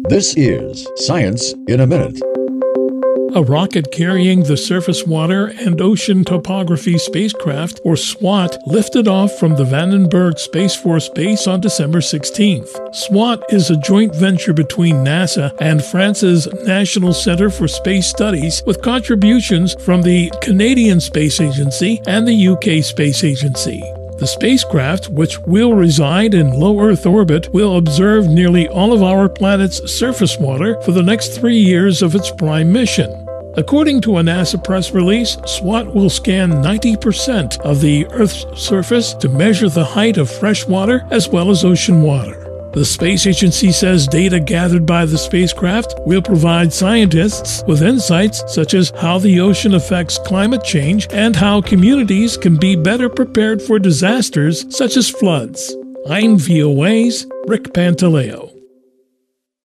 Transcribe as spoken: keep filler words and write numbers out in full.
This is Science in a Minute. A rocket carrying the Surface Water and Ocean Topography Spacecraft, or SWOT, lifted off from the Vandenberg Space Force Base on December sixteenth. SWOT is a joint venture between NASA and France's National Centre for Space Studies, with contributions from the Canadian Space Agency and the U K Space Agency. The spacecraft, which will reside in low Earth orbit, will observe nearly all of our planet's surface water for the next three years of its prime mission. According to a NASA press release, SWOT will scan ninety percent of the Earth's surface to measure the height of fresh water as well as ocean water. The space agency says data gathered by the spacecraft will provide scientists with insights such as how the ocean affects climate change and how communities can be better prepared for disasters such as floods. I'm V O A's Rick Pantaleo.